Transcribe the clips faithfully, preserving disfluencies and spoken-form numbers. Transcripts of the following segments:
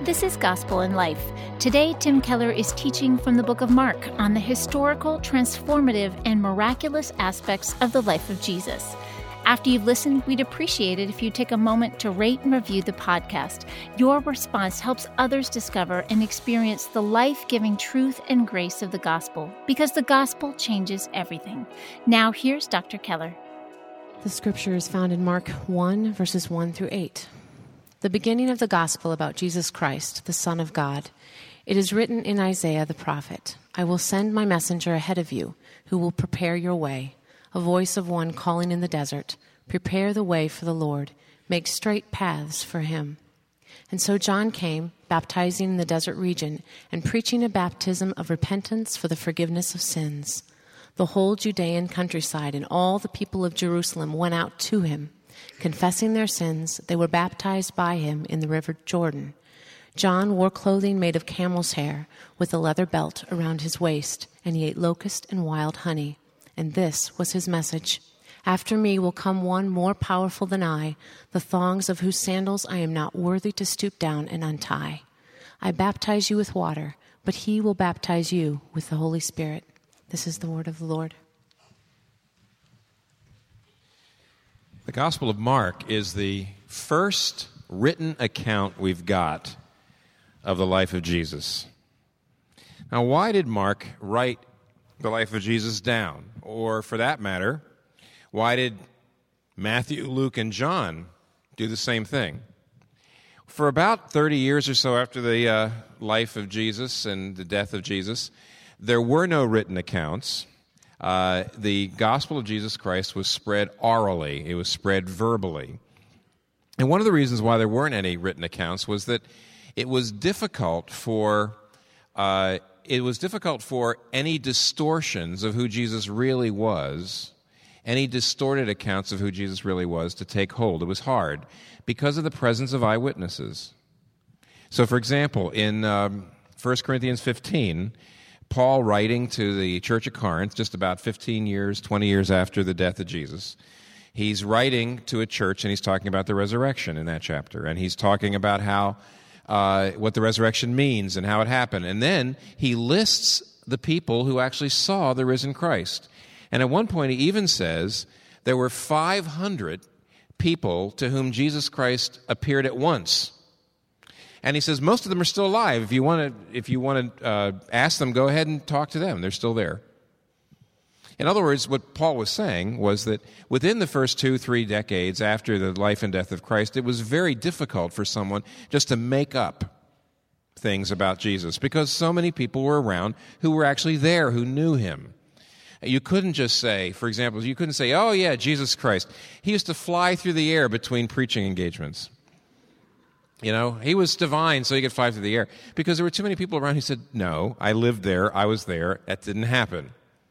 This is Gospel in Life. Today, Tim Keller is teaching from the book of Mark on the historical, transformative, and miraculous aspects of the life of Jesus. After you've listened, we'd appreciate it if you take a moment to rate and review the podcast. Your response helps others discover and experience the life-giving truth and grace of the gospel, because the gospel changes everything. Now, here's Doctor Keller. The scripture is found in Mark one, verses one through eight. The beginning of the gospel about Jesus Christ, the Son of God. It is written in Isaiah the prophet, "I will send my messenger ahead of you, who will prepare your way. A voice of one calling in the desert, prepare the way for the Lord, make straight paths for him." And so John came, baptizing in the desert region, and preaching a baptism of repentance for the forgiveness of sins. The whole Judean countryside and all the people of Jerusalem went out to him. Confessing their sins, they were baptized by him in the river Jordan. John wore clothing made of camel's hair, with a leather belt around his waist, and he ate locust and wild honey. And this was his message: "After me will come one more powerful than I, the thongs of whose sandals I am not worthy to stoop down and untie. I baptize you with water, but he will baptize you with the Holy Spirit." This is the word of the Lord. The Gospel of Mark is the first written account we've got of the life of Jesus. Now, why did Mark write the life of Jesus down? Or, for that matter, why did Matthew, Luke, and John do the same thing? For about thirty years or so after the uh, life of Jesus and the death of Jesus, there were no written accounts. Uh, the gospel of Jesus Christ was spread orally. It was spread verbally. And one of the reasons why there weren't any written accounts was that it was difficult for uh, it was difficult for any distortions of who Jesus really was, any distorted accounts of who Jesus really was, to take hold. It was hard because of the presence of eyewitnesses. So, for example, in um, First Corinthians fifteen, Paul, writing to the church of Corinth just about fifteen years, twenty years after the death of Jesus, he's writing to a church and he's talking about the resurrection in that chapter. And he's talking about how uh, what the resurrection means and how it happened. And then he lists the people who actually saw the risen Christ. And at one point he even says there were five hundred people to whom Jesus Christ appeared at once. And he says most of them are still alive. If you want to, if you want to uh, ask them, go ahead and talk to them. They're still there. In other words, what Paul was saying was that within the first two, three decades after the life and death of Christ, it was very difficult for someone just to make up things about Jesus because so many people were around who were actually there, who knew him. You couldn't just say, for example, you couldn't say, "Oh yeah, Jesus Christ. He used to fly through the air between preaching engagements. You know, he was divine, so he could fly through the air." Because there were too many people around who said, "No, I lived there, I was there, that didn't happen."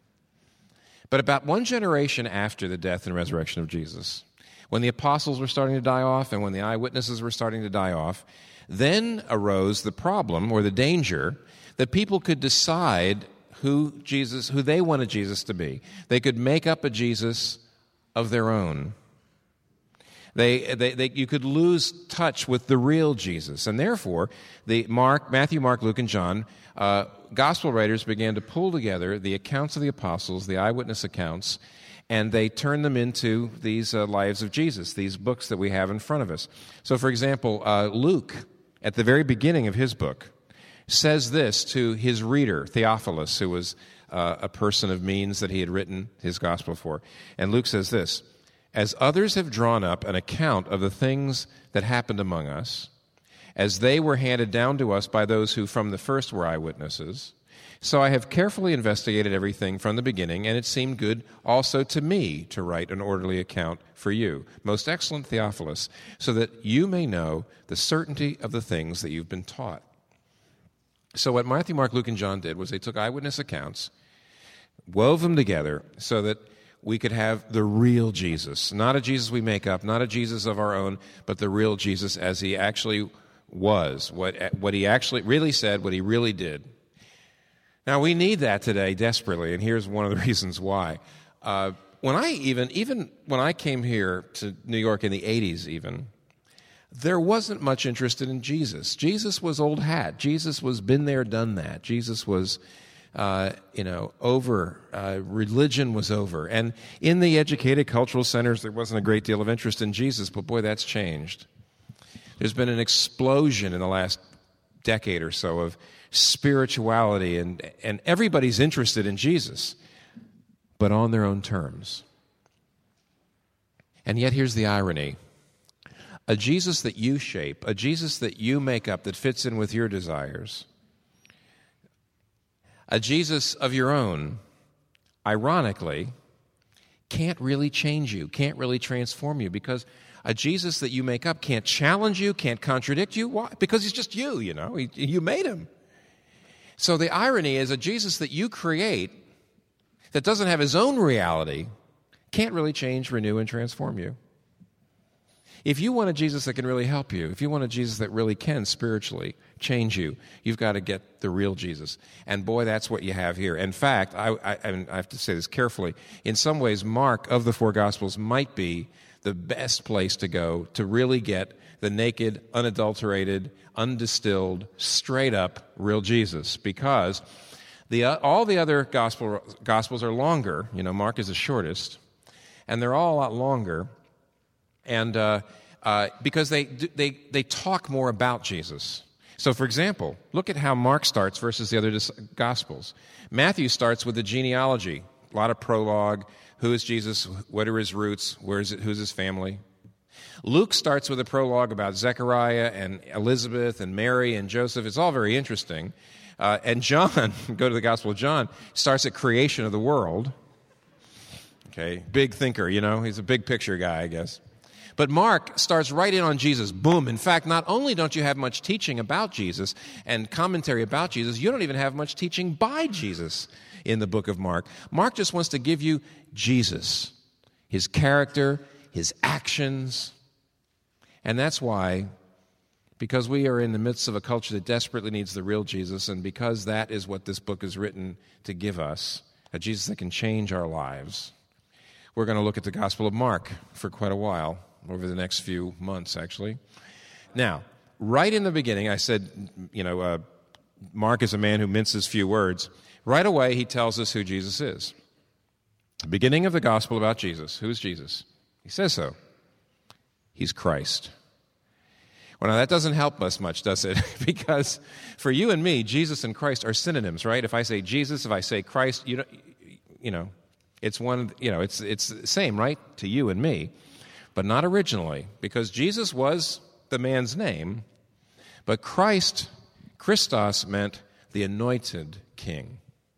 But about one generation after the death and resurrection of Jesus, when the apostles were starting to die off and when the eyewitnesses were starting to die off, then arose the problem or the danger that people could decide who Jesus, who they wanted Jesus to be. They could make up a Jesus of their own. They, they, they, you could lose touch with the real Jesus. And therefore, the Mark, Matthew, Mark, Luke, and John, uh, gospel writers began to pull together the accounts of the apostles, the eyewitness accounts, and they turned them into these uh, lives of Jesus, these books that we have in front of us. So, for example, uh, Luke, at the very beginning of his book, says this to his reader, Theophilus, who was uh, a person of means that he had written his gospel for. And Luke says this: "As others have drawn up an account of the things that happened among us, as they were handed down to us by those who from the first were eyewitnesses, so I have carefully investigated everything from the beginning, and it seemed good also to me to write an orderly account for you, most excellent Theophilus, so that you may know the certainty of the things that you've been taught." So what Matthew, Mark, Luke, and John did was they took eyewitness accounts, wove them together so that we could have the real Jesus, not a Jesus we make up, not a Jesus of our own, but the real Jesus as he actually was, what, what he actually really said, what he really did. Now, we need that today desperately, and here's one of the reasons why. Uh, when I even, even when I came here to New York in the eighties even, there wasn't much interest in Jesus. Jesus was old hat. Jesus was been there, done that. Jesus was, uh, you know, over. Uh, religion was over. And in the educated cultural centers, there wasn't a great deal of interest in Jesus, but boy, that's changed. There's been an explosion in the last decade or so of spirituality, and, and everybody's interested in Jesus, but on their own terms. And yet here's the irony. A Jesus that you shape, a Jesus that you make up that fits in with your desires, a Jesus of your own, ironically, can't really change you, can't really transform you, because a Jesus that you make up can't challenge you, can't contradict you. Why? Because he's just you, you know. He, you made him. So the irony is a Jesus that you create that doesn't have his own reality can't really change, renew, and transform you. If you want a Jesus that can really help you, if you want a Jesus that really can spiritually change you, you've got to get the real Jesus. And boy, that's what you have here. In fact, I, I, I have to say this carefully, in some ways, Mark of the four Gospels might be the best place to go to really get the naked, unadulterated, undistilled, straight-up real Jesus, because the uh, all the other gospel, Gospels are longer. You know, Mark is the shortest, and they're all a lot longer. And uh, uh, because they, they, they talk more about Jesus. So, for example, look at how Mark starts versus the other Gospels. Matthew starts with the genealogy, a lot of prologue. Who is Jesus? What are his roots? Where is it? Who's his family? Luke starts with a prologue about Zechariah and Elizabeth and Mary and Joseph. It's all very interesting. Uh, and John, go to the Gospel of John, starts at creation of the world. Okay, big thinker, you know. He's a big picture guy, I guess. But Mark starts right in on Jesus. Boom. In fact, not only don't you have much teaching about Jesus and commentary about Jesus, you don't even have much teaching by Jesus in the book of Mark. Mark just wants to give you Jesus, his character, his actions. And that's why, because we are in the midst of a culture that desperately needs the real Jesus, and because that is what this book is written to give us, a Jesus that can change our lives, we're going to look at the Gospel of Mark for quite a while, over the next few months, actually. Now, right in the beginning, I said, you know, uh, Mark is a man who minces few words. Right away, he tells us who Jesus is. The beginning of the Gospel about Jesus. Who's Jesus? He says so. He's Christ. Well, now, that doesn't help us much, does it? Because for you and me, Jesus and Christ are synonyms, right? If I say Jesus, if I say Christ, you know, you know it's one, you know, it's it's the same, right, to you and me. But not originally, because Jesus was the man's name, but Christ, Christos, meant the anointed king.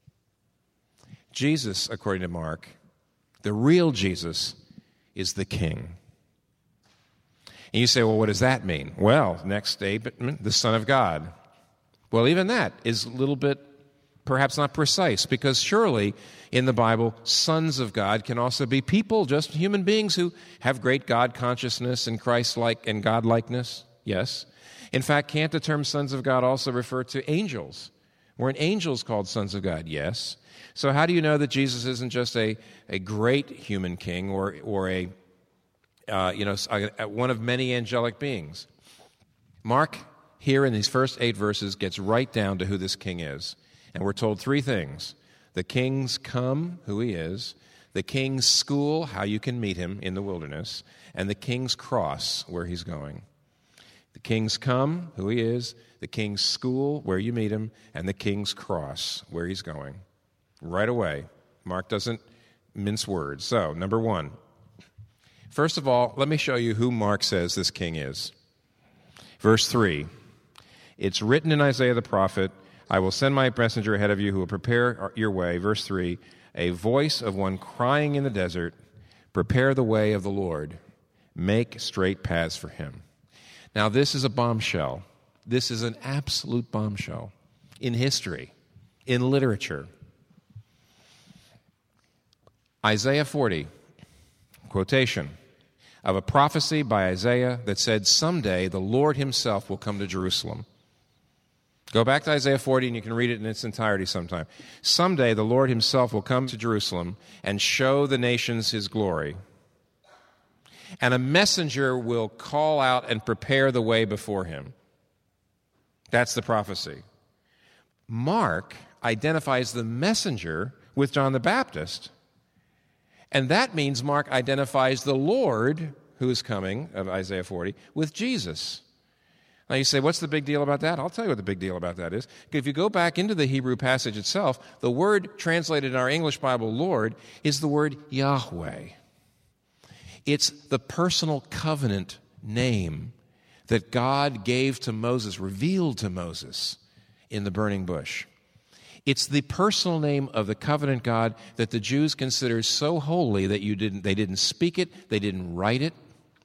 Jesus, according to Mark, the real Jesus, is the king. And you say, well, what does that mean? Well, next statement, the Son of God. Well, even that is a little bit perhaps not precise, because surely in the Bible, sons of God can also be people, just human beings who have great God consciousness and Christ-like and God-likeness. Yes. In fact, can't the term sons of God also refer to angels? Weren't angels called sons of God? Yes. So how do you know that Jesus isn't just a, a great human king or, or a, uh, you know, a, one of many angelic beings? Mark, here in these first eight verses, gets right down to who this king is. And we're told three things. The king's come, who he is. The king's school, how you can meet him in the wilderness. And the king's cross, where he's going. The king's come, who he is. The king's school, where you meet him. And the king's cross, where he's going. Right away. Mark doesn't mince words. So, number one. First of all, let me show you who Mark says this king is. Verse three. It's written in Isaiah the prophet, I will send my messenger ahead of you who will prepare your way. Verse three, a voice of one crying in the desert, prepare the way of the Lord, make straight paths for him. Now, this is a bombshell. This is an absolute bombshell in history, in literature. Isaiah forty, quotation of a prophecy by Isaiah that said, someday the Lord himself will come to Jerusalem. Go back to Isaiah forty and you can read it in its entirety sometime. Someday the Lord himself will come to Jerusalem and show the nations his glory. and a messenger will call out and prepare the way before him. That's the prophecy. Mark identifies the messenger with John the Baptist, and that means Mark identifies the Lord who is coming, of Isaiah forty, with Jesus. Now you say, what's the big deal about that? I'll tell you what the big deal about that is. If you go back into the Hebrew passage itself, the word translated in our English Bible, Lord, is the word Yahweh. It's the personal covenant name that God gave to Moses, revealed to Moses in the burning bush. It's the personal name of the covenant God that the Jews consider so holy that you didn't, they didn't speak it, they didn't write it.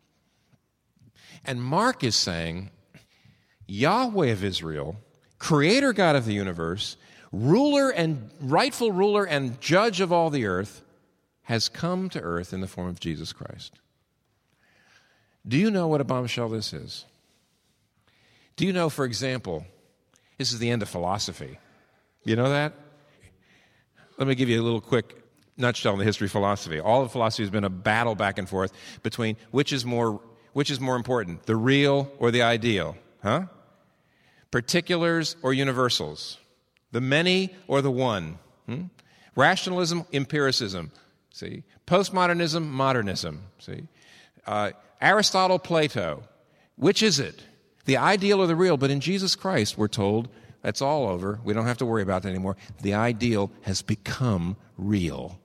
And Mark is saying, Yahweh of Israel, creator God of the universe, ruler and rightful ruler and judge of all the earth, has come to earth in the form of Jesus Christ. Do you know what a bombshell this is? Do you know, for example, this is the end of philosophy. You know that? Let me give you a little quick nutshell in the history of philosophy. All of philosophy has been a battle back and forth between which is more, which is more important, the real or the ideal, huh? Particulars or universals, the many or the one, hmm? Rationalism, empiricism, see? Postmodernism, modernism, see? Uh, Aristotle, Plato, which is it? The ideal or the real? But in Jesus Christ, we're told, that's all over. We don't have to worry about that anymore. The ideal has become real.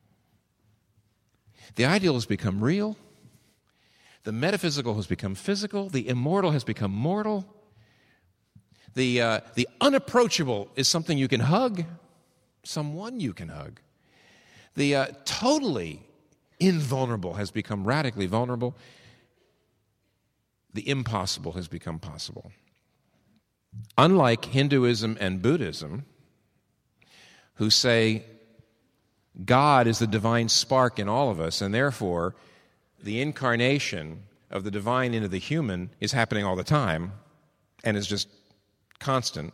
The ideal has become real. The metaphysical has become physical. The immortal has become mortal. The, uh, the unapproachable is something you can hug, someone you can hug. The uh, totally invulnerable has become radically vulnerable. The impossible has become possible. Unlike Hinduism and Buddhism, who say God is the divine spark in all of us, and therefore the incarnation of the divine into the human is happening all the time and is just constant.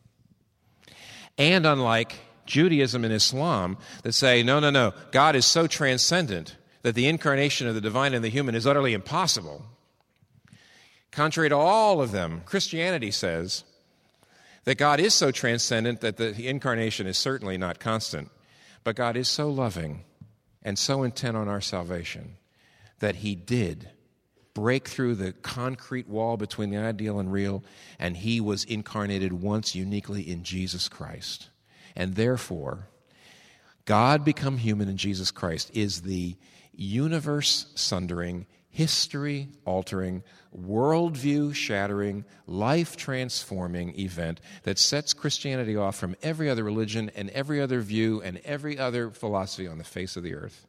And unlike Judaism and Islam that say, no, no, no, God is so transcendent that the incarnation of the divine in the human is utterly impossible. Contrary to all of them, Christianity says that God is so transcendent that the incarnation is certainly not constant, but God is so loving and so intent on our salvation that he did break through the concrete wall between the ideal and real, and he was incarnated once uniquely in Jesus Christ. And therefore, God become human in Jesus Christ is the universe-sundering, history-altering, worldview-shattering, life-transforming event that sets Christianity off from every other religion and every other view and every other philosophy on the face of the earth.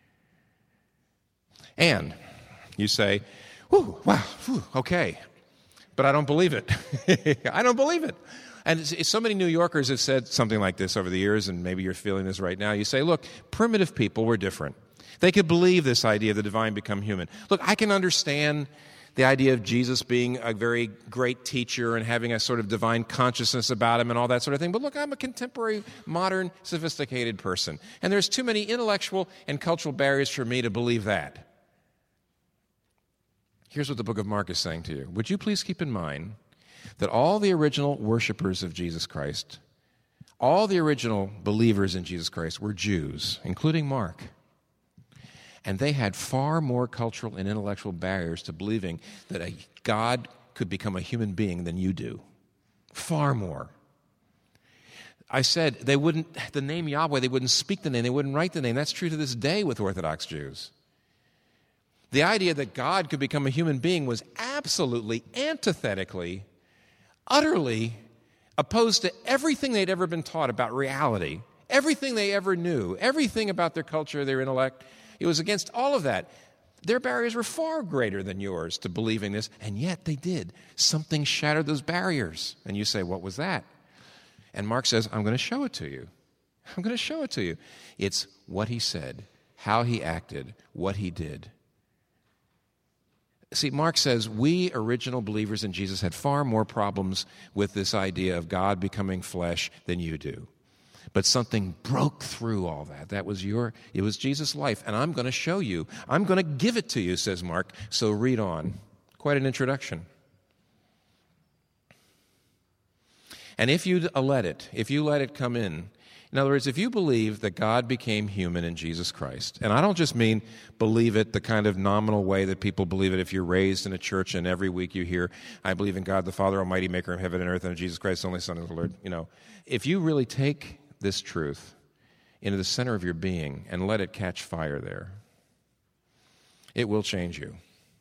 And you say, whew, wow, whew, okay, but I don't believe it. I don't believe it. And so many New Yorkers have said something like this over the years, and maybe you're feeling this right now. You say, look, primitive people were different. They could believe this idea of the divine become human. Look, I can understand the idea of Jesus being a very great teacher and having a sort of divine consciousness about him and all that sort of thing. But look, I'm a contemporary, modern, sophisticated person. And there's too many intellectual and cultural barriers for me to believe that. Here's what the book of Mark is saying to you. Would you please keep in mind that all the original worshipers of Jesus Christ, all the original believers in Jesus Christ were Jews, including Mark. And they had far more cultural and intellectual barriers to believing that a God could become a human being than you do. Far more. I said they wouldn't, the name Yahweh, they wouldn't speak the name, they wouldn't write the name. That's true to this day with Orthodox Jews. The idea that God could become a human being was absolutely, antithetically, utterly opposed to everything they'd ever been taught about reality, everything they ever knew, everything about their culture, their intellect. It was against all of that. Their barriers were far greater than yours to believing this, and yet they did. Something shattered those barriers. And you say, what was that? And Mark says, I'm going to show it to you. I'm going to show it to you. It's what he said, how he acted, what he did. See, Mark says we original believers in Jesus had far more problems with this idea of God becoming flesh than you do. But something broke through all that. That was your, it was Jesus' life, and I'm going to show you. I'm going to give it to you, says Mark. So read on. Quite an introduction. And if you let it, if you let it come in, in other words, if you believe that God became human in Jesus Christ, and I don't just mean believe it the kind of nominal way that people believe it if you're raised in a church and every week you hear, I believe in God the Father Almighty, maker of heaven and earth, and in Jesus Christ, the only Son of the Lord. You know, if you really take this truth into the center of your being and let it catch fire there, it will change you.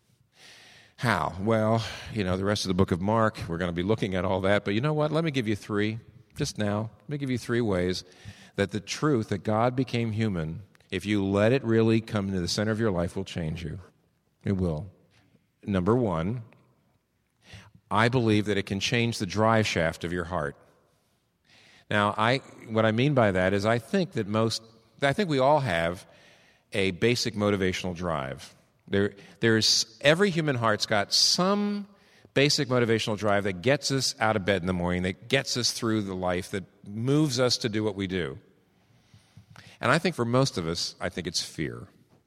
How? Well, you know, the rest of the book of Mark, we're going to be looking at all that, but you know what? Let me give you three, just now, let me give you three ways that the truth that God became human, if you let it really come into the center of your life, will change you. It will. Number one, I believe that it can change the drive shaft of your heart. Now, I what I mean by that is I think that most, I think we all have a basic motivational drive. There, there's every human heart's got some basic motivational drive that gets us out of bed in the morning, that gets us through the life, that moves us to do what we do. And I think for most of us, I think it's fear.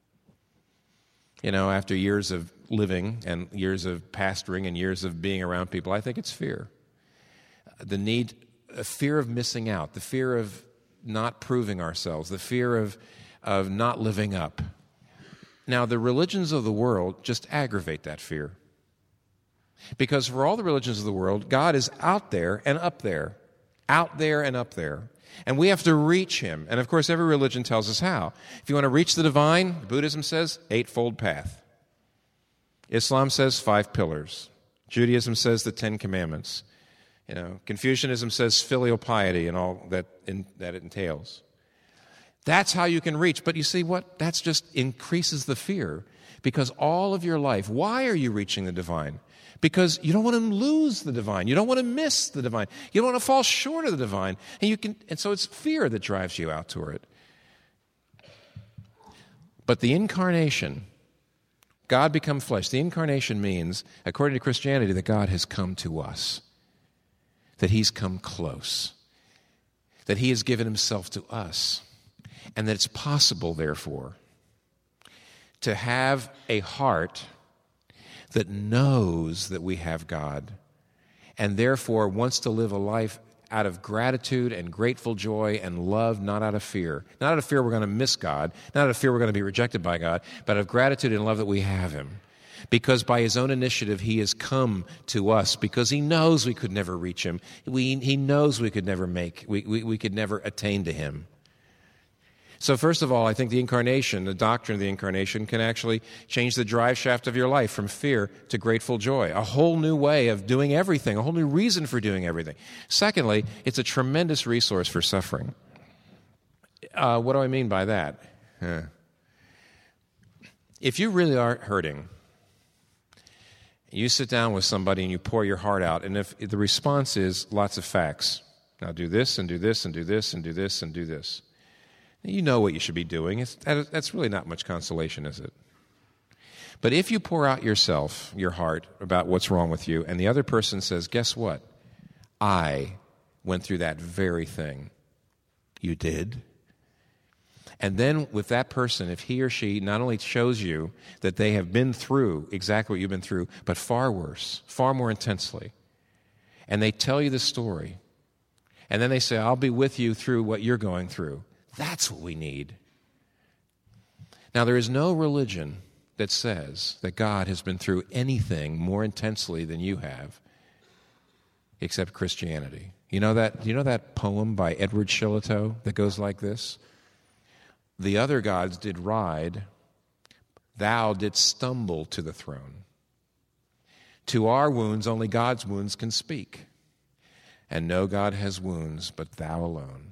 You know, after years of living and years of pastoring and years of being around people, I think it's fear. The need, a fear of missing out, the fear of not proving ourselves, the fear of, of not living up. Now, the religions of the world just aggravate that fear. Because for all the religions of the world, God is out there and up there, out there and up there. And we have to reach him. And of course, every religion tells us how. If you want to reach the divine, Buddhism says eightfold path. Islam says five pillars. Judaism says the Ten Commandments. You know, Confucianism says filial piety and all that in, that it entails. That's how you can reach. But you see what? That just increases the fear. Because all of your life, why are you reaching the divine? Because you don't want to lose the divine. You don't want to miss the divine. You don't want to fall short of the divine. And you can, and so it's fear that drives you out toward it. But the incarnation, God become flesh, the incarnation means, according to Christianity, that God has come to us. That he's come close. That he has given himself to us. And that it's possible, therefore, to have a heart that knows that we have God and therefore wants to live a life out of gratitude and grateful joy and love, not out of fear. Not out of fear we're going to miss God, not out of fear we're going to be rejected by God, but out of gratitude and love that we have him. Because by his own initiative, he has come to us because he knows we could never reach him. We, he knows we could never make, we, we, we could never attain to him. So first of all, I think the incarnation, the doctrine of the incarnation, can actually change the drive shaft of your life from fear to grateful joy, a whole new way of doing everything, a whole new reason for doing everything. Secondly, it's a tremendous resource for suffering. Uh, what do I mean by that? Huh. If you really are hurting, you sit down with somebody and you pour your heart out, and if the response is lots of facts, now do this and do this and do this and do this and do this. You know what you should be doing. It's, that's really not much consolation, is it? But if you pour out yourself, your heart, about what's wrong with you, and the other person says, guess what? I went through that very thing. You did? And then with that person, if he or she not only shows you that they have been through exactly what you've been through, but far worse, far more intensely, and they tell you the story, and then they say, I'll be with you through what you're going through. That's what we need. Now, there is no religion that says that God has been through anything more intensely than you have, except Christianity. You know that, you know that poem by Edward Shillito that goes like this? The other gods did ride, thou didst stumble to the throne. To our wounds, only God's wounds can speak. And no God has wounds but thou alone.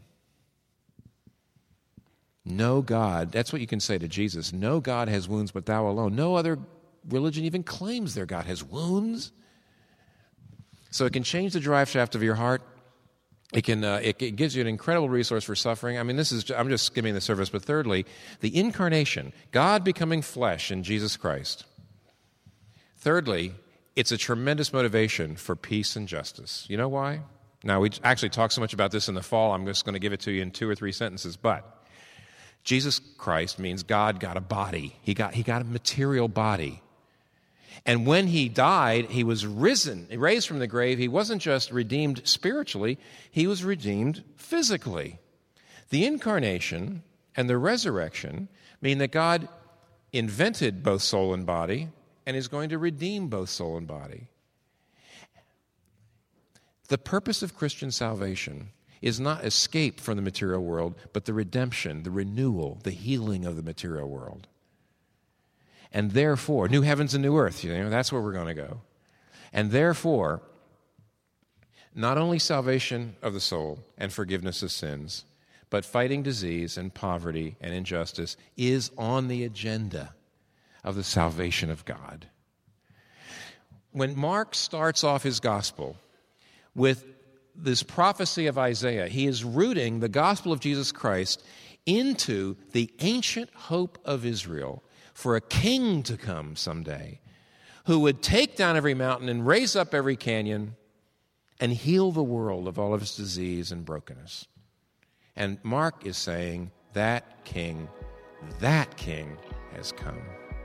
No God, that's what you can say to Jesus. No God has wounds but thou alone. No other religion even claims their God has wounds. So it can change the drive shaft of your heart. It can. Uh, it, it gives you an incredible resource for suffering. I mean, this is. I'm just skimming the surface. But thirdly, the incarnation, God becoming flesh in Jesus Christ. Thirdly, it's a tremendous motivation for peace and justice. You know why? Now, we actually talk so much about this in the fall, I'm just going to give it to you in two or three sentences, but Jesus Christ means God got a body. He got, he got a material body. And when he died, he was risen, raised from the grave. He wasn't just redeemed spiritually, he was redeemed physically. The incarnation and the resurrection mean that God invented both soul and body and is going to redeem both soul and body. The purpose of Christian salvation is not escape from the material world, but the redemption, the renewal, the healing of the material world. And therefore, new heavens and new earth, you know, that's where we're going to go. And therefore, not only salvation of the soul and forgiveness of sins, but fighting disease and poverty and injustice is on the agenda of the salvation of God. When Mark starts off his gospel with this prophecy of Isaiah, he is rooting the gospel of Jesus Christ into the ancient hope of Israel for a king to come someday who would take down every mountain and raise up every canyon and heal the world of all of its disease and brokenness. And Mark is saying that king, that king has come.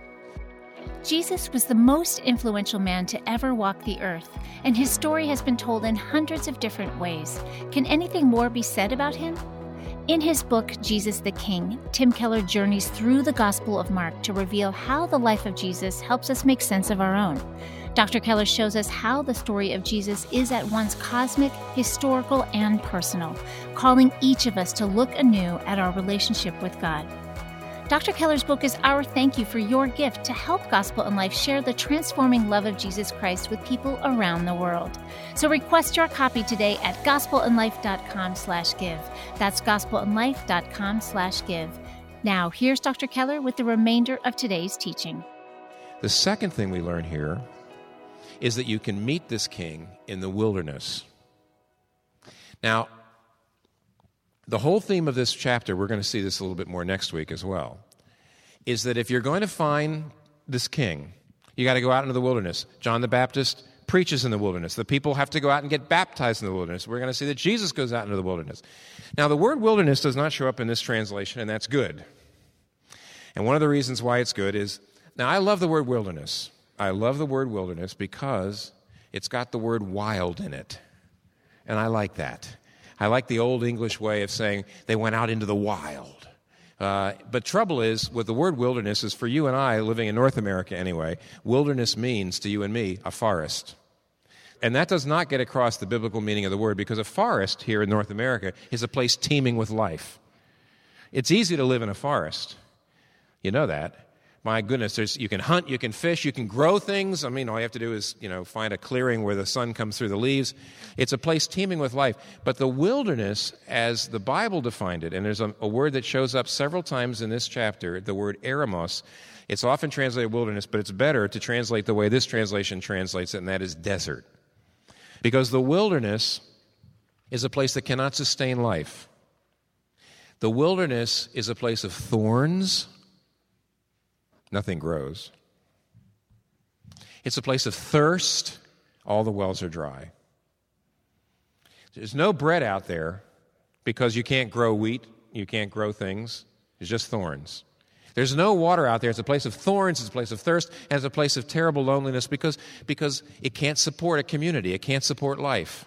Jesus was the most influential man to ever walk the earth, and his story has been told in hundreds of different ways. Can anything more be said about him? In his book, Jesus the King, Tim Keller journeys through the Gospel of Mark to reveal how the life of Jesus helps us make sense of our own. Doctor Keller shows us how the story of Jesus is at once cosmic, historical, and personal, calling each of us to look anew at our relationship with God. Doctor Keller's book is our thank you for your gift to help Gospel in Life share the transforming love of Jesus Christ with people around the world. So request your copy today at gospelinlife.com slash give. That's gospelinlife.com slash give. Now, here's Doctor Keller with the remainder of today's teaching. The second thing we learn here is that you can meet this king in the wilderness. Now, the whole theme of this chapter, we're going to see this a little bit more next week as well, is that if you're going to find this king, you got to go out into the wilderness. John the Baptist preaches in the wilderness. The people have to go out and get baptized in the wilderness. We're going to see that Jesus goes out into the wilderness. Now, the word wilderness does not show up in this translation, and that's good. And one of the reasons why it's good is, now I love the word wilderness. I love the word wilderness because it's got the word wild in it. And I like that. I like the old English way of saying they went out into the wild. Uh, but trouble is, with the word wilderness is for you and I, living in North America anyway, wilderness means to you and me a forest. And that does not get across the biblical meaning of the word, because a forest here in North America is a place teeming with life. It's easy to live in a forest. You know that. My goodness, there's, you can hunt, you can fish, you can grow things. I mean, all you have to do is, you know, find a clearing where the sun comes through the leaves. It's a place teeming with life. But the wilderness, as the Bible defined it, and there's a, a word that shows up several times in this chapter, the word eremos. It's often translated wilderness, but it's better to translate the way this translation translates it, and that is desert. Because the wilderness is a place that cannot sustain life. The wilderness is a place of thorns. Nothing grows. It's a place of thirst. All the wells are dry. There's no bread out there because you can't grow wheat, you can't grow things. There's just thorns. There's no water out there. It's a place of thorns, it's a place of thirst, and it's a place of terrible loneliness because, because it can't support a community. It can't support life.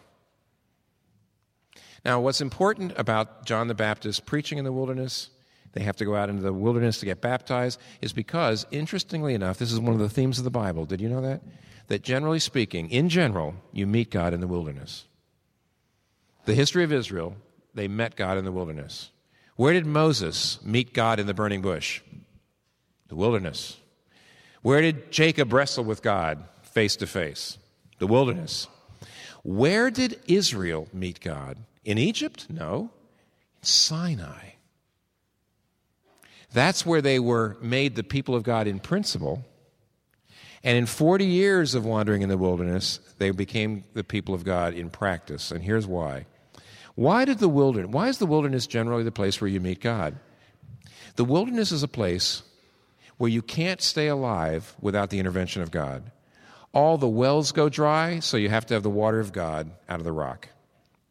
Now, what's important about John the Baptist preaching in the wilderness, they have to go out into the wilderness to get baptized, is because, interestingly enough, this is one of the themes of the Bible. Did you know that? That generally speaking, in general, you meet God in the wilderness. The history of Israel, they met God in the wilderness. Where did Moses meet God in the burning bush? The wilderness. Where did Jacob wrestle with God face to face? The wilderness. Where did Israel meet God? In Egypt? No. In Sinai. That's where they were made the people of God in principle. And in forty years of wandering in the wilderness, they became the people of God in practice. And here's why. Why did the wilderness, why is the wilderness generally the place where you meet God? The wilderness is a place where you can't stay alive without the intervention of God. All the wells go dry, so you have to have the water of God out of the rock.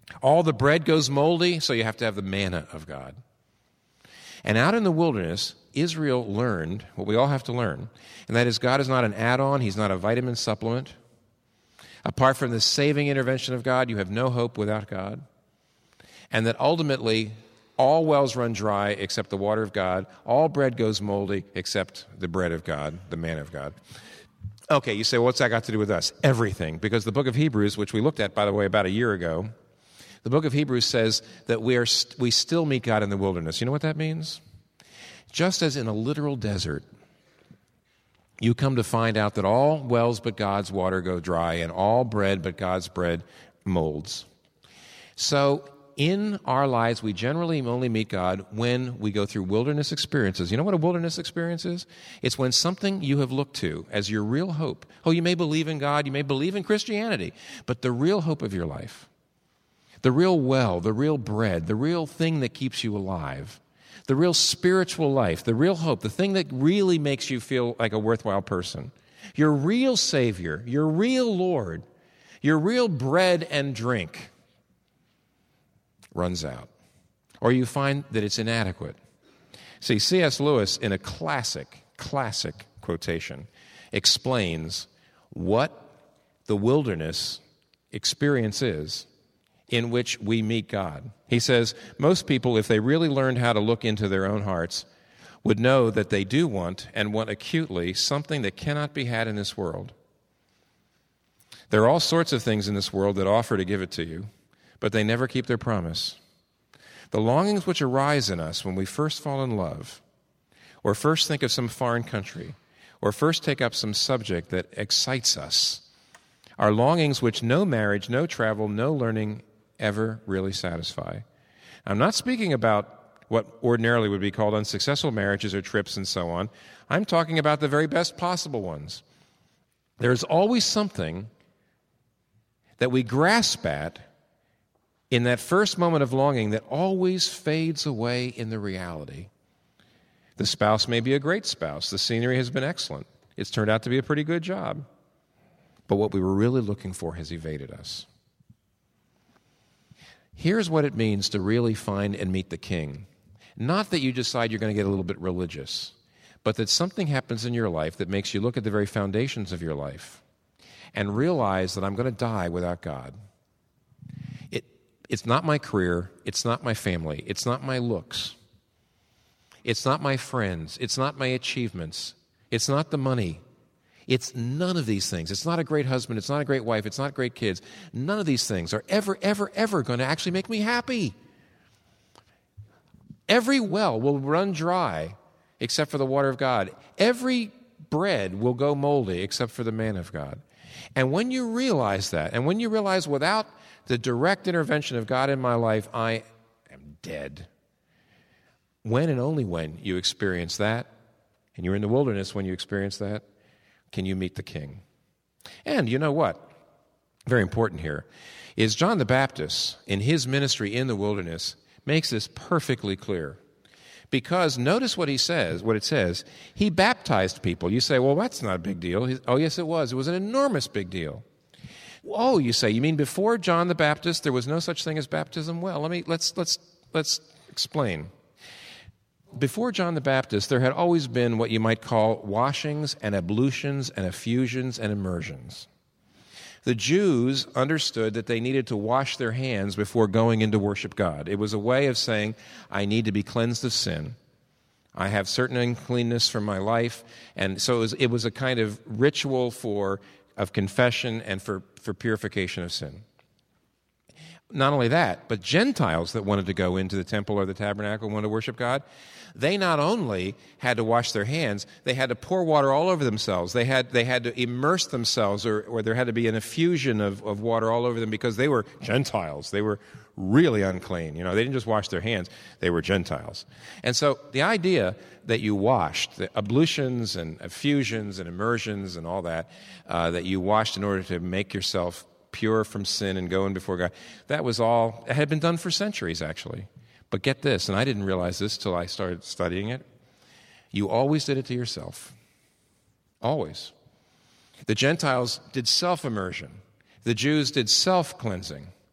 All the bread goes moldy, so you have to have the manna of God. And out in the wilderness, Israel learned what we all have to learn, and that is God is not an add-on. He's not a vitamin supplement. Apart from the saving intervention of God, you have no hope without God. And that ultimately, all wells run dry except the water of God. All bread goes moldy except the bread of God, the manna of God. Okay, you say, well, what's that got to do with us? Everything. Because the book of Hebrews, which we looked at, by the way, about a year ago, the book of Hebrews says that we are st- we still meet God in the wilderness. You know what that means? Just as in a literal desert, you come to find out that all wells but God's water go dry and all bread but God's bread molds. So in our lives, we generally only meet God when we go through wilderness experiences. You know what a wilderness experience is? It's when something you have looked to as your real hope. Oh, you may believe in God, you may believe in Christianity, but the real hope of your life, the real well, the real bread, the real thing that keeps you alive, the real spiritual life, the real hope, the thing that really makes you feel like a worthwhile person, your real Savior, your real Lord, your real bread and drink runs out. Or you find that it's inadequate. See, C S Lewis, in a classic, classic quotation, explains what the wilderness experience is in which we meet God. He says, most people, if they really learned how to look into their own hearts, would know that they do want, and want acutely, something that cannot be had in this world. There are all sorts of things in this world that offer to give it to you, but they never keep their promise. The longings which arise in us when we first fall in love, or first think of some foreign country, or first take up some subject that excites us, are longings which no marriage, no travel, no learning ever really satisfy. I'm not speaking about what ordinarily would be called unsuccessful marriages or trips and so on. I'm talking about the very best possible ones. There's always something that we grasp at in that first moment of longing that always fades away in the reality. The spouse may be a great spouse. The scenery has been excellent. It's turned out to be a pretty good job. But what we were really looking for has evaded us. Here's what it means to really find and meet the King. Not that you decide you're going to get a little bit religious, but that something happens in your life that makes you look at the very foundations of your life and realize that I'm going to die without God. It, it's not my career. It's not my family. It's not my looks. It's not my friends. It's not my achievements. It's not the money. It's none of these things. It's not a great husband. It's not a great wife. It's not great kids. None of these things are ever, ever, ever going to actually make me happy. Every well will run dry except for the water of God. Every bread will go moldy except for the manna of God. And when you realize that, and when you realize without the direct intervention of God in my life, I am dead. When and only when you experience that, and you're in the wilderness when you experience that, can you meet the King? And you know what? Very important here is John the Baptist, in his ministry in the wilderness, makes this perfectly clear. Because notice what he says, what it says. He baptized people. You say, well, that's not a big deal. He, oh, yes, it was. It was an enormous big deal. Oh, you say, you mean before John the Baptist there was no such thing as baptism? Well, let me let's let's let's explain. Before John the Baptist, there had always been what you might call washings and ablutions and effusions and immersions. The Jews understood that they needed to wash their hands before going in to worship God. It was a way of saying, I need to be cleansed of sin. I have certain uncleanness from my life. And so it was, it was a kind of ritual for of confession and for, for purification of sin. Not only that, but Gentiles that wanted to go into the temple or the tabernacle, wanted to worship God, they not only had to wash their hands, they had to pour water all over themselves. They had they had to immerse themselves, or, or there had to be an effusion of, of water all over them because they were Gentiles. They were really unclean. You know, they didn't just wash their hands, they were Gentiles. And so the idea that you washed, the ablutions and effusions and immersions and all that, uh, that you washed in order to make yourself pure from sin and going before God, that was all, it had been done for centuries, actually. But get this, and I didn't realize this till I started studying it, you always did it to yourself. Always. The Gentiles did self-immersion. The Jews did self-cleansing.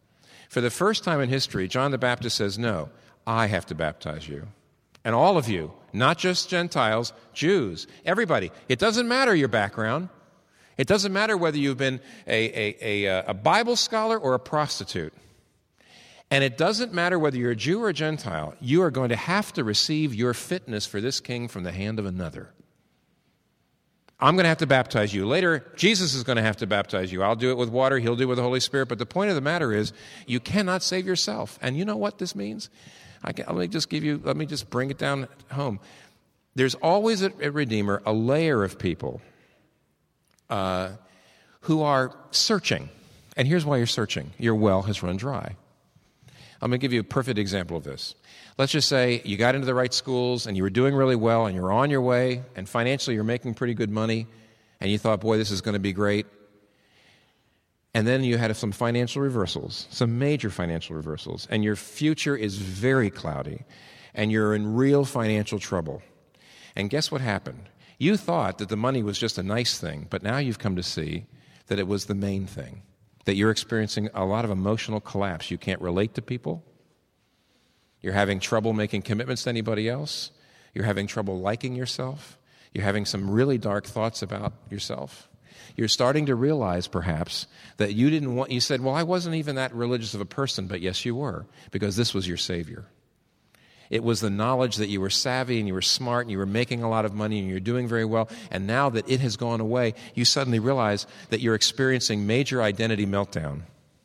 For the first time in history, John the Baptist says, no, I have to baptize you. And all of you, not just Gentiles, Jews, everybody. It doesn't matter your background. It doesn't matter whether you've been a, a, a, a Bible scholar or a prostitute. And it doesn't matter whether you're a Jew or a Gentile. You are going to have to receive your fitness for this king from the hand of another. I'm going to have to baptize you. Later, Jesus is going to have to baptize you. I'll do it with water. He'll do it with the Holy Spirit. But the point of the matter is, you cannot save yourself. And you know what this means? I can, let me just give you, let me just bring it down home. There's always at Redeemer a layer of people uh, who are searching. And here's why you're searching. Your well has run dry. I'm going to give you a perfect example of this. Let's just say you got into the right schools and you were doing really well and you're on your way and financially you're making pretty good money and you thought, boy, this is going to be great. And then you had some financial reversals, some major financial reversals, and your future is very cloudy and you're in real financial trouble. And guess what happened? You thought that the money was just a nice thing, but now you've come to see that it was the main thing, that you're experiencing a lot of emotional collapse. You can't relate to people. You're having trouble making commitments to anybody else. You're having trouble liking yourself. You're having some really dark thoughts about yourself. You're starting to realize, perhaps, that you didn't want, you said, well, I wasn't even that religious of a person, but yes, you were, because this was your Savior. It was the knowledge that you were savvy and you were smart and you were making a lot of money and you're doing very well. And now that it has gone away, you suddenly realize that you're experiencing major identity meltdown.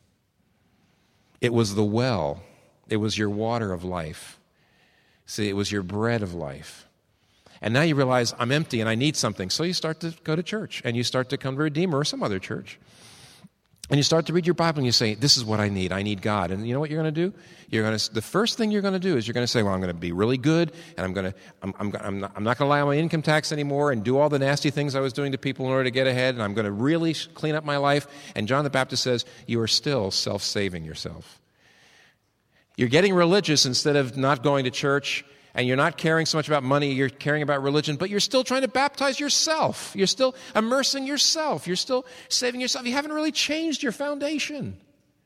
It was the well. It was your water of life. See, it was your bread of life. And now you realize, I'm empty and I need something. So you start to go to church and you start to come to Redeemer or some other church. And you start to read your Bible and you say, this is what I need. I need God. And you know what you're going to do? You're going to, the first thing you're going to do is you're going to say, well, I'm going to be really good and I'm going to, I'm, I'm, I'm not, I'm not going to lie on my income tax anymore and do all the nasty things I was doing to people in order to get ahead. And I'm going to really clean up my life. And John the Baptist says, you are still self-saving yourself. You're getting religious instead of not going to church, and you're not caring so much about money, you're caring about religion, but you're still trying to baptize yourself. You're still immersing yourself. You're still saving yourself. You haven't really changed your foundation.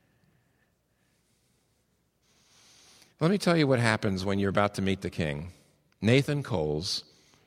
Let me tell you what happens when you're about to meet the king. Nathan Coles,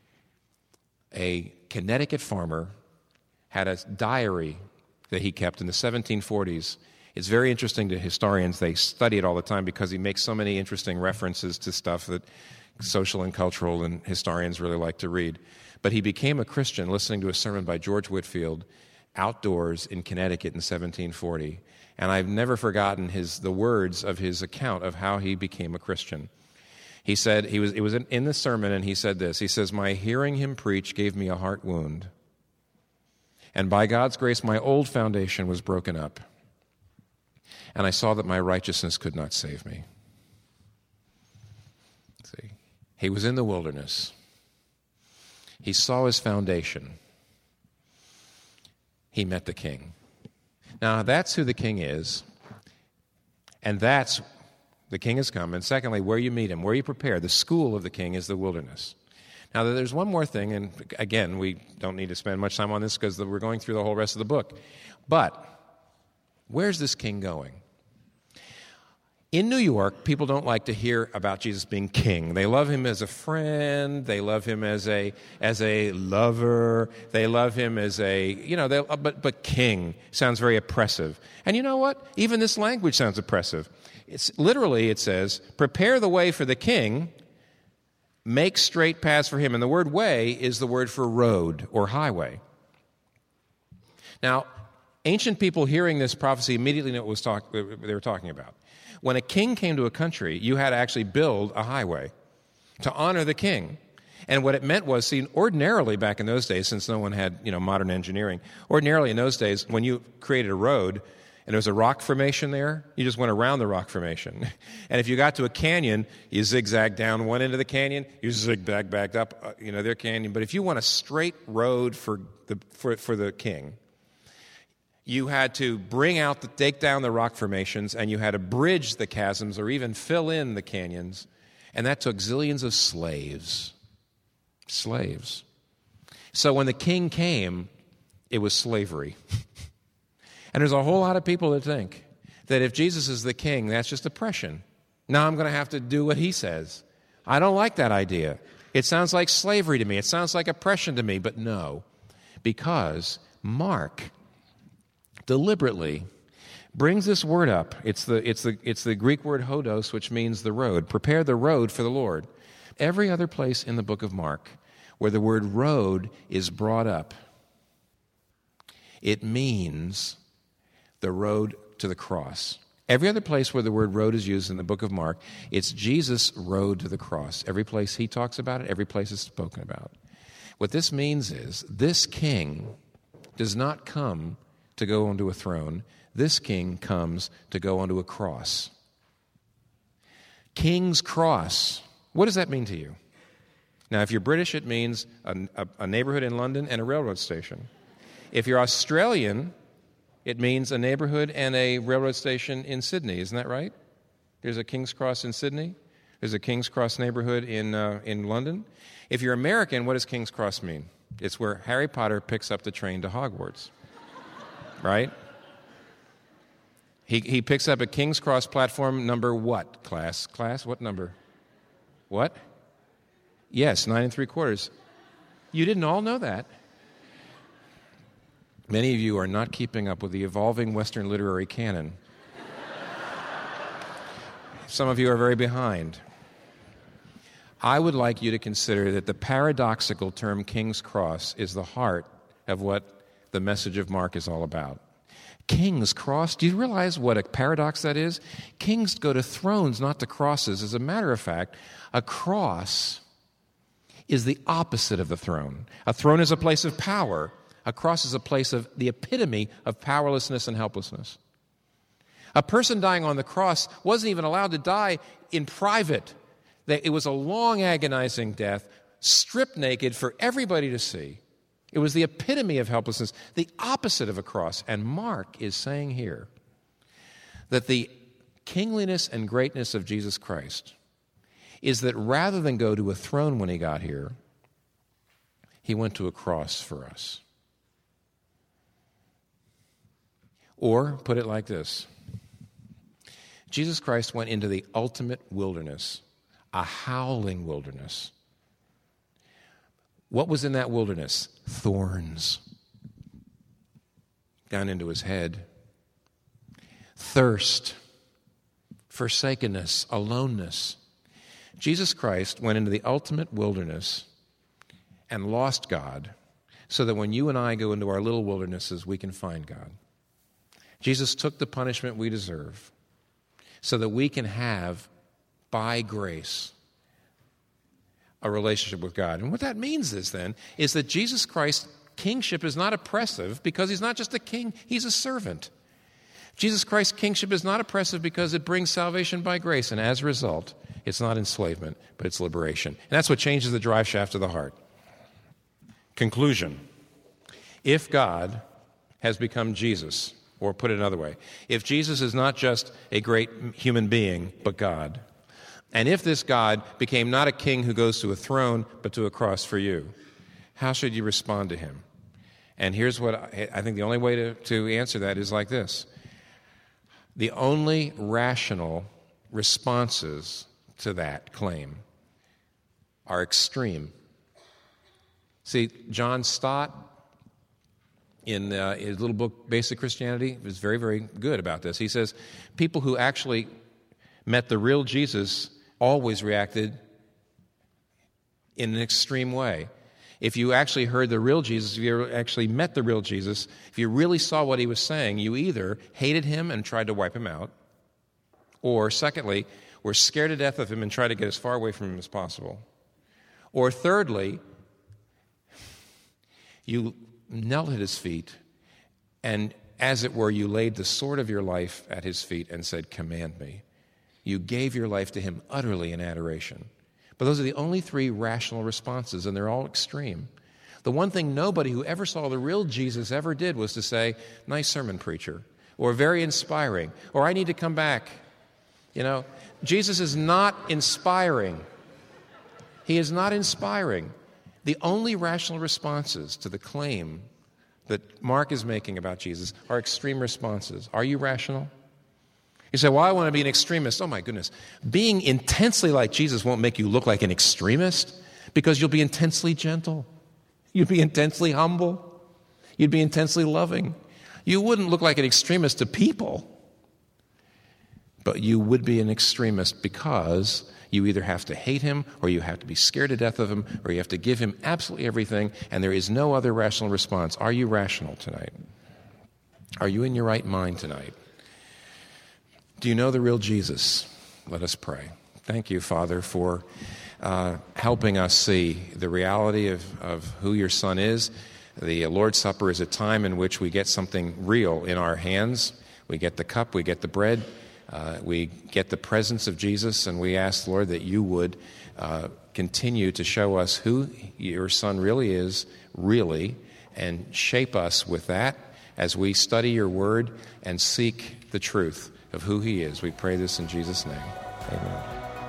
a Connecticut farmer, had a diary that he kept in the seventeen forties. It's very interesting to historians. They study it all the time because he makes so many interesting references to stuff that social and cultural and historians really like to read. But he became a Christian listening to a sermon by George Whitefield outdoors in Connecticut in seventeen forty. And I've never forgotten his the words of his account of how he became a Christian. He said, he was it was in, in the sermon, and he said this. He says, my hearing him preach gave me a heart wound. And by God's grace, my old foundation was broken up. And I saw that my righteousness could not save me. See, he was in the wilderness. He saw his foundation. He met the king. Now, that's who the king is. And that's, the king has come. And secondly, where you meet him, where you prepare. The school of the king is the wilderness. Now, there's one more thing, and again, we don't need to spend much time on this because we're going through the whole rest of the book. But where's this king going? In New York, people don't like to hear about Jesus being king. They love him as a friend. They love him as a as a lover. They love him as a, you know, they, but but king sounds very oppressive. And you know what? Even this language sounds oppressive. It's literally, it says, prepare the way for the king, make straight paths for him. And the word way is the word for road or highway. Now, ancient people hearing this prophecy immediately knew what was talk, they were talking about. When a king came to a country, you had to actually build a highway to honor the king. And what it meant was, see, ordinarily back in those days, since no one had, you know, modern engineering, ordinarily in those days, when you created a road and there was a rock formation there, you just went around the rock formation. And if you got to a canyon, you zigzag down one end of the canyon, you zigzag back up, uh, you know, their canyon. But if you want a straight road for the for, for the king, you had to bring out, the, take down the rock formations, and you had to bridge the chasms or even fill in the canyons. And that took zillions of slaves. Slaves. So when the king came, it was slavery. And there's a whole lot of people that think that if Jesus is the king, that's just oppression. Now I'm going to have to do what he says. I don't like that idea. It sounds like slavery to me. It sounds like oppression to me, but no, because Mark deliberately brings this word up. It's the, it's the, it's the Greek word hodos, which means the road. Prepare the road for the Lord. Every other place in the book of Mark where the word road is brought up, it means the road to the cross. Every other place where the word road is used in the book of Mark, it's Jesus' road to the cross. Every place he talks about it, every place it's spoken about. What this means is this king does not come to go onto a throne. This king comes to go onto a cross. King's Cross. What does that mean to you? Now, if you're British, it means a, a, a neighborhood in London and a railroad station. If you're Australian, it means a neighborhood and a railroad station in Sydney. Isn't that right? There's a King's Cross in Sydney. There's a King's Cross neighborhood in uh, in London. If you're American, what does King's Cross mean? It's where Harry Potter picks up the train to Hogwarts. Right? He he picks up a King's Cross platform number what, class? Class, what number? What? Yes, nine and three quarters. You didn't all know that. Many of you are not keeping up with the evolving Western literary canon. Some of you are very behind. I would like you to consider that the paradoxical term King's Cross is the heart of what the message of Mark is all about. King's Cross, do you realize what a paradox that is? Kings go to thrones, not to crosses. As a matter of fact, a cross is the opposite of the throne. A throne is a place of power. A cross is a place of the epitome of powerlessness and helplessness. A person dying on the cross wasn't even allowed to die in private. It was a long, agonizing death, stripped naked for everybody to see. It was the epitome of helplessness, the opposite of a cross. And Mark is saying here that the kingliness and greatness of Jesus Christ is that rather than go to a throne when he got here, he went to a cross for us. Or, put it like this, Jesus Christ went into the ultimate wilderness, a howling wilderness. What was in that wilderness? Thorns down into his head. Thirst, forsakenness, aloneness. Jesus Christ went into the ultimate wilderness and lost God so that when you and I go into our little wildernesses, we can find God. Jesus took the punishment we deserve so that we can have, by grace, a relationship with God. And what that means is then, is that Jesus Christ's kingship is not oppressive because he's not just a king, he's a servant. Jesus Christ's kingship is not oppressive because it brings salvation by grace, and as a result, it's not enslavement, but it's liberation. And that's what changes the drive shaft of the heart. Conclusion. If God has become Jesus, or put it another way, if Jesus is not just a great human being, but God, and if this God became not a king who goes to a throne, but to a cross for you, how should you respond to him? And here's what I, I think the only way to, to answer that is like this. The only rational responses to that claim are extreme. See, John Stott, in uh, his little book, Basic Christianity, was very, very good about this. He says, people who actually met the real Jesus always reacted in an extreme way. If you actually heard the real Jesus, if you actually met the real Jesus, if you really saw what he was saying, you either hated him and tried to wipe him out, or secondly, were scared to death of him and tried to get as far away from him as possible. Or thirdly, you knelt at his feet, and as it were, you laid the sword of your life at his feet and said, "Command me." You gave your life to him utterly in adoration. But those are the only three rational responses, and they're all extreme. The one thing nobody who ever saw the real Jesus ever did was to say, "Nice sermon, preacher," or "Very inspiring," or "I need to come back." You know, Jesus is not inspiring. He is not inspiring. The only rational responses to the claim that Mark is making about Jesus are extreme responses. Are you rational? You say, well, I want to be an extremist. Oh, my goodness. Being intensely like Jesus won't make you look like an extremist because you'll be intensely gentle. You'd be intensely humble. You'd be intensely loving. You wouldn't look like an extremist to people, but you would be an extremist because you either have to hate him or you have to be scared to death of him or you have to give him absolutely everything, and there is no other rational response. Are you rational tonight? Are you in your right mind tonight? Do you know the real Jesus? Let us pray. Thank you, Father, for uh, helping us see the reality of, of who your Son is. The Lord's Supper is a time in which we get something real in our hands. We get the cup, we get the bread, uh, we get the presence of Jesus, and we ask, Lord, that you would uh, continue to show us who your Son really is, really, and shape us with that as we study your word and seek the truth of who he is. We pray this in Jesus' name. Amen.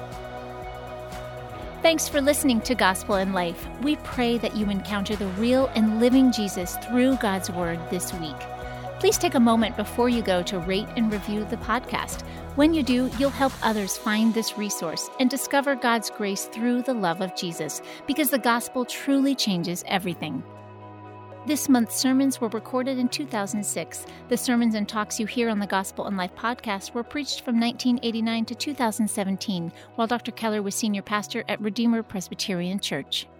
Thanks for listening to Gospel in Life. We pray that you encounter the real and living Jesus through God's Word this week. Please take a moment before you go to rate and review the podcast. When you do, you'll help others find this resource and discover God's grace through the love of Jesus, because the gospel truly changes everything. This month's sermons were recorded in two thousand six. The sermons and talks you hear on the Gospel in Life podcast were preached from nineteen eighty-nine to two thousand seventeen, while Doctor Keller was senior pastor at Redeemer Presbyterian Church.